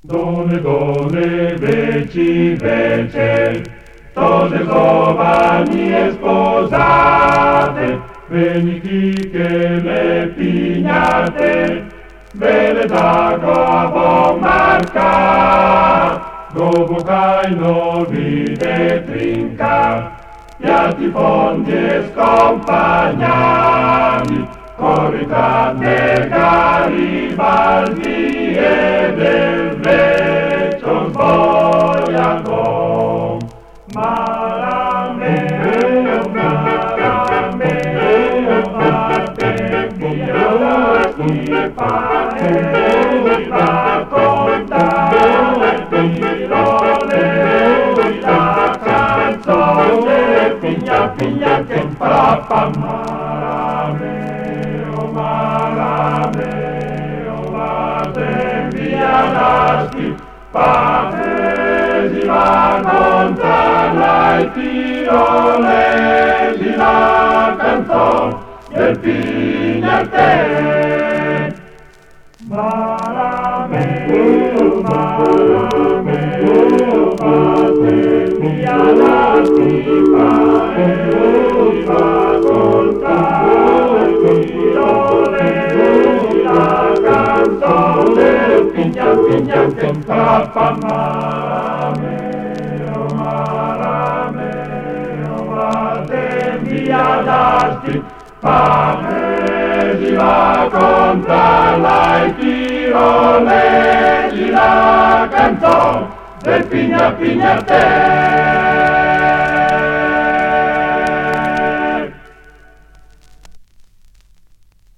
Donne, donne, veci, vece, donne giovani e sposate, venichiche le pignate, belle d'acqua a buon marca, dopo caino vite trinca, piatti fondi e scompagnati, corricate Garibaldi e del vecchio sboiato. Malameo, malameo, fate via la schifa e raccontare tirole la canzone, figlia, figlia che papà. Malameo, fate via la schifa e si raccontare tirole la canzone del pignate. Malameo, malameo, fate via la schifa e raccontare tirole la canzone, pigna, pigna, che papà. Malameo, malameo, fate via la schifa e si racconta la tirole la canzone del pigna, pigna te.